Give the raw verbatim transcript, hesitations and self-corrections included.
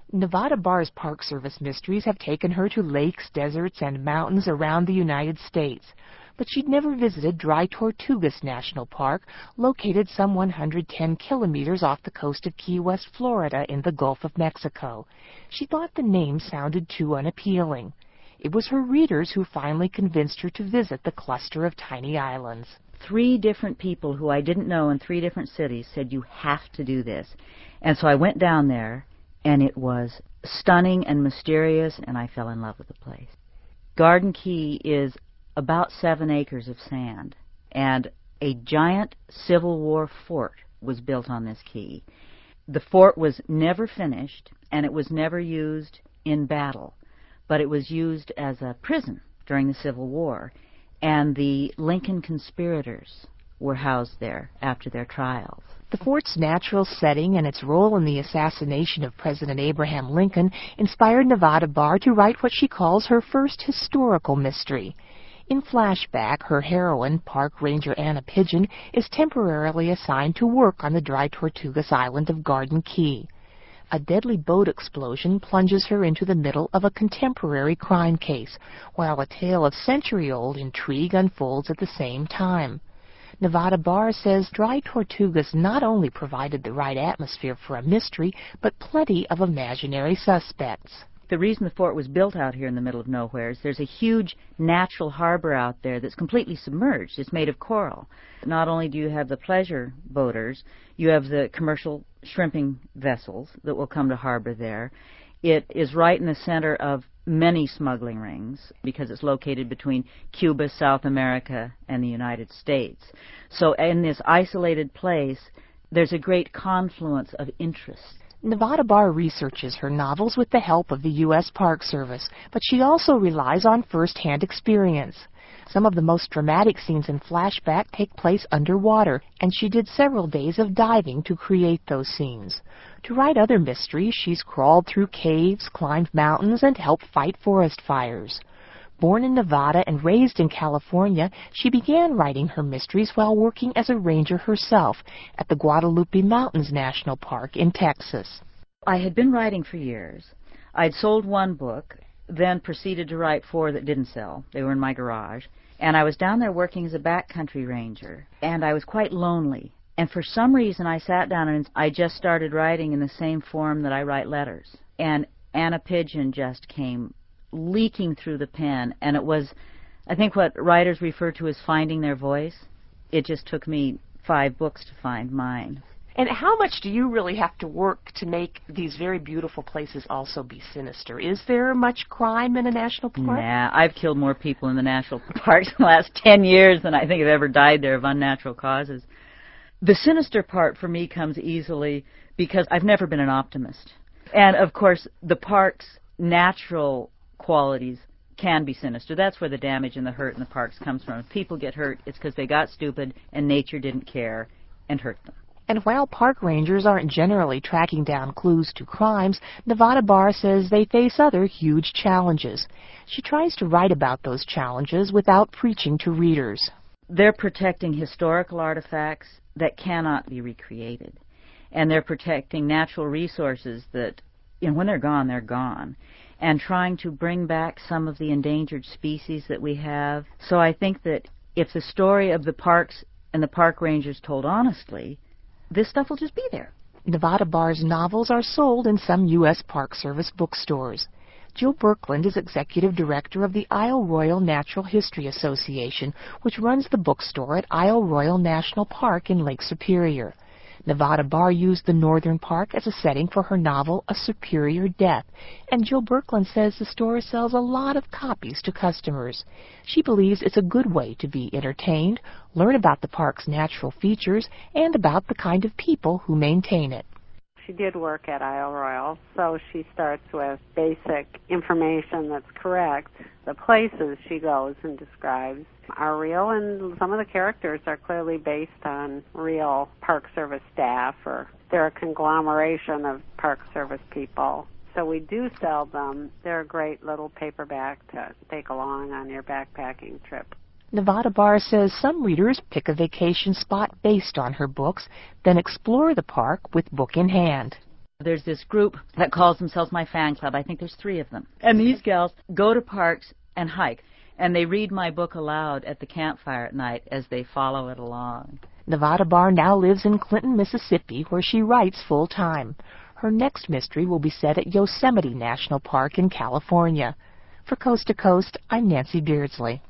Nevada Barr's Park Service mysteries have taken her to lakes, deserts, and mountains around the United States. But she'd never visited Dry Tortugas National Park, located some one hundred ten kilometers off the coast of Key West, Florida, in the Gulf of Mexico. She thought the name sounded too unappealing. It was her readers who finally convinced her to visit the cluster of tiny islands. Three different people who I didn't know in three different cities said, "You have to do this." And so I went down there, and it was stunning and mysterious, and I fell in love with the place. Garden Key is about seven acres of sand, and a giant Civil War fort was built on this key. The fort was never finished, and it was never used in battle, but it was used as a prison during the Civil War, and the Lincoln conspirators were housed there after their trials. The fort's natural setting and its role in the assassination of President Abraham Lincoln inspired Nevada Barr to write what she calls her first historical mystery. In flashback, her heroine, Park Ranger Anna Pigeon, is temporarily assigned to work on the Dry Tortugas island of Garden Key. A deadly boat explosion plunges her into the middle of a contemporary crime case, while a tale of century-old intrigue unfolds at the same time. Nevada Barr says Dry Tortugas not only provided the right atmosphere for a mystery, but plenty of imaginary suspects. The reason the fort was built out here in the middle of nowhere is there's a huge natural harbor out there that's completely submerged. It's made of coral. Not only do you have the pleasure boaters, you have the commercial shrimping vessels that will come to harbor there. It is right in the center of many smuggling rings because it's located between Cuba, South America, and the United States. So in this isolated place, there's a great confluence of interests. Nevada Barr researches her novels with the help of the U S Park Service, but she also relies on first-hand experience. Some of the most dramatic scenes in flashback take place underwater, and she did several days of diving to create those scenes. To write other mysteries, she's crawled through caves, climbed mountains, and helped fight forest fires. Born in Nevada and raised in California, she began writing her mysteries while working as a ranger herself at the Guadalupe Mountains National Park in Texas. I had been writing for years. I'd sold one book, then proceeded to write four that didn't sell. They were in my garage. And I was down there working as a backcountry ranger, and I was quite lonely. And for some reason, I sat down and I just started writing in the same form that I write letters. And Anna Pigeon just came leaking through the pen, and it was, I think, what writers refer to as finding their voice. It just took me five books to find mine. And how much do you really have to work to make these very beautiful places also be sinister? Is there much crime in a national park? Nah, I've killed more people in the national parks in the last ten years than I think have ever died there of unnatural causes. The sinister part for me comes easily because I've never been an optimist. And, of course, the park's natural qualities can be sinister. That's where the damage and the hurt in the parks comes from. If people get hurt, it's because they got stupid and nature didn't care and hurt them. And while park rangers aren't generally tracking down clues to crimes, Nevada Barr says they face other huge challenges. She tries to write about those challenges without preaching to readers. They're protecting historical artifacts that cannot be recreated. And they're protecting natural resources that, you know, when they're gone, they're gone. And trying to bring back some of the endangered species that we have. So I think that if the story of the parks and the park rangers told honestly, this stuff will just be there. Nevada Barr's novels are sold in some U S Park Service bookstores. Jill Birkeland is executive director of the Isle Royale Natural History Association, which runs the bookstore at Isle Royale National Park in Lake Superior. Nevada Barr used the northern park as a setting for her novel A Superior Death, and Jill Birkeland says the store sells a lot of copies to customers. She believes it's a good way to be entertained, learn about the park's natural features, and about the kind of people who maintain it. She did work at Isle Royale, so she starts with basic information that's correct. The places she goes and describes are real, and some of the characters are clearly based on real Park Service staff, or they're a conglomeration of Park Service people. So we do sell them. They're a great little paperback to take along on your backpacking trip. Nevada Barr says some readers pick a vacation spot based on her books, then explore the park with book in hand. There's this group that calls themselves my fan club. I think there's three of them. And these gals go to parks and hike, and they read my book aloud at the campfire at night as they follow it along. Nevada Barr now lives in Clinton, Mississippi, where she writes full-time. Her next mystery will be set at Yosemite National Park in California. For Coast to Coast, I'm Nancy Beardsley.